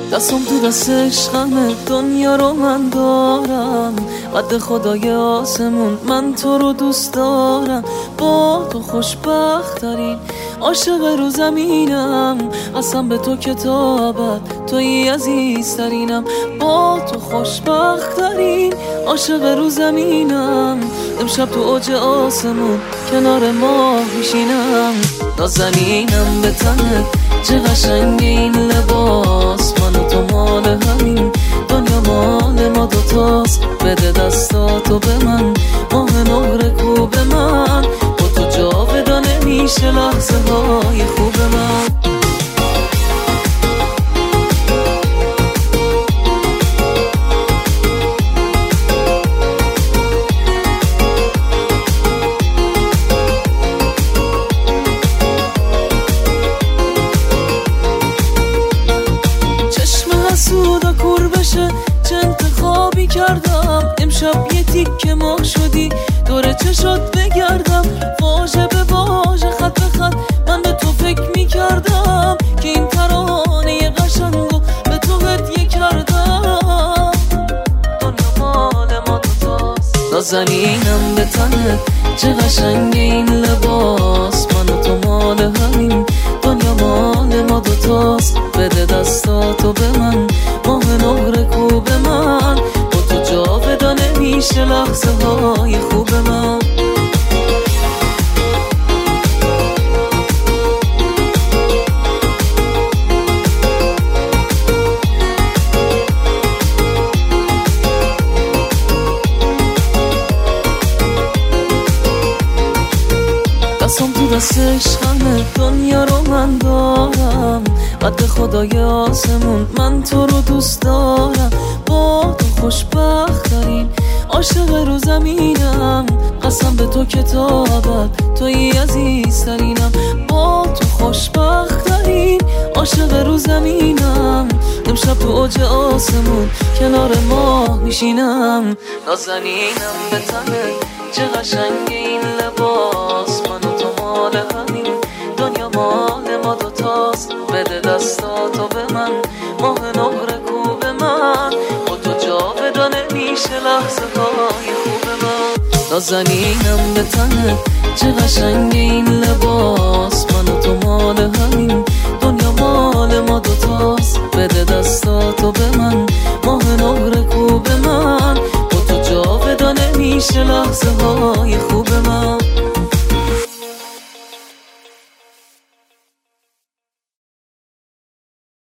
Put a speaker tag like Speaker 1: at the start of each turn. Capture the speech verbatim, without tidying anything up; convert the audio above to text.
Speaker 1: دستم تو دست عشقمه، دنیا رو من دارم، قد خدای آسمون من تو رو دوست دارم. با تو خوشبخت ترین عاشق رو زمینم، قسم به تو کتابت توی عزیز ترینم. با تو خوشبخت ترین عاشق رو زمینم، امشب تو اوج آسمون کنار ماه میشینم. نازنینم به تنت چه قشنگ این لباس، من و تو مال همین دنیا مال ما دوتاست. بده دستاتو به من ماه نقره کو به من، با تو جاودانه میشه لحظه های خوب من. سودا کور بشه چه انتخابی کردم، امشب یه تیکه ماه شدی دور چشات بگردم. واژه به واژه خط به خط من به تو فکر میکردم، که این ترانه قشنگو به تو هدیه کردم. دنیا مال ما دوتاست، نازنینم به تنت چه قشنگ این لباس، من و تو مال همین دنیا مال ما دوتاست. بده دستاتو به من ماه نقره کو به من، با تو جاودانه میشه لحظه های خوب من. دستم تو دست عشقمه، دنیا رو من دارم، قد خدای آسمون من تو رو دوست دارم. با تو خوشبخت ترین عاشق رو زمینم، قسم به تو کتابت توی عزیز ترینم. با تو خوشبخت ترین عاشق رو زمینم، امشب تو اوج آسمون کنار ماه میشینم. نازنینم به تنت چه قشنگ این لباس، من و تو مال همین دنیا مال ما دوتاست. بده دستاتو به من ماه نقره کو به من، با تو جاودانه میشه لحظه های خوب من. نازنینم به تنت چه قشنگ این لباس، من و تو مال همین دنیا مال ما دوتاست. بده دستاتو به من ماه نقره کو به من، با تو جاودانه میشه لحظه های خوب من.